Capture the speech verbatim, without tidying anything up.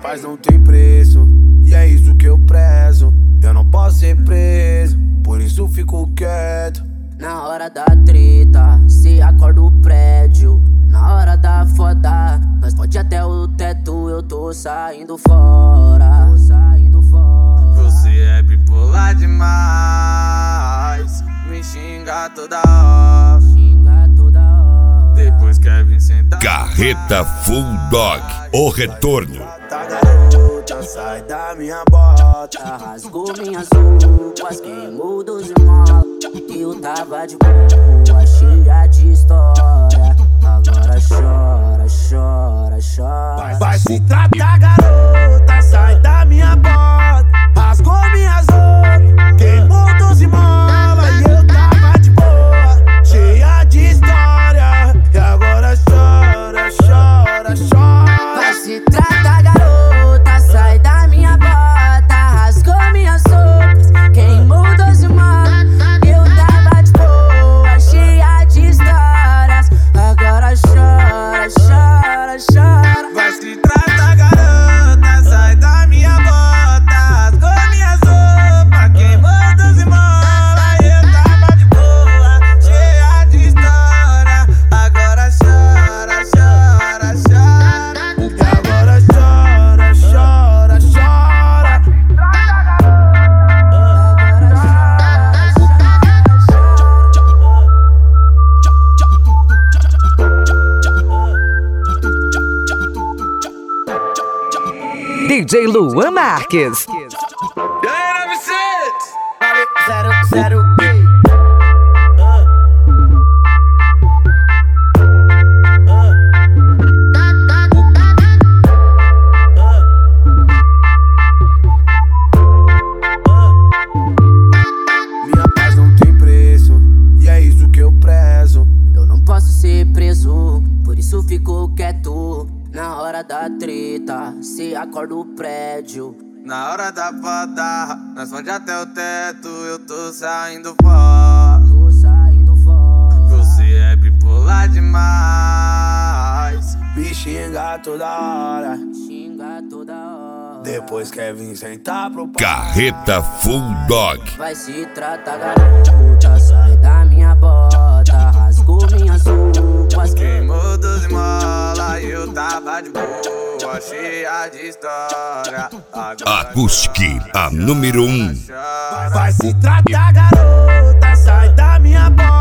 paz não tem preço, e é isso que eu prezo. Eu não posso ser preso, por isso fico quieto. Na hora da treta, cê acorda o prédio. Na hora da foda, nós pode até o teto. Eu tô saindo fora, tô saindo fora. Você é bipolar demais, me xinga toda hora, xinga toda hora. Depois quer vir sentar. Carreta Full Dog, o retorno. Tá, garota, sai da minha bota. Rasgou minhas roupas, queimou doze molas. Eu tava de boa, cheia de história. Agora chora, chora, chora. Vai, vai se tratar, garota, sai da minha bota. Rasgou minhas roupas, queimou doze molas. E eu tava de boa, cheia de história. E agora chora, chora, chora. Vai se tratar, garota, sai da minha bota. Rasgou minhas roupas, queimou doze molas. Eu tava de boa, cheia de histórias. Agora chora, chora, chora. Vai se tratar, garota, sai da minha bota. Rasgou minhas roupas, queimou doze molas. Eu tava de boa, cheia de história. Agora chora, chora, chora. E agora chora, chora, chora. D J Luan Marques. E aí, nove seis? Zero, zero, minha paz não tem preço, e é isso que eu prezo. Eu não posso ser preso, por isso fico quieto. Na hora da treta, cê acorda o prédio. Na hora da foda, nós pode até o teto. Eu tô saindo fora, Tô saindo fora. você é bipolar demais. Me xinga toda hora, Xinga toda hora. depois quer vir sentar pro pau. Carreta Full Dog. Vai se tratar, garota, sai da minha bota. Rasgou minhas roupas, Queimou doze molas e eu tava de boa, cheia de história. Agora Acústica, a número um. chora. Vai se tratar, garota, sai da minha bota.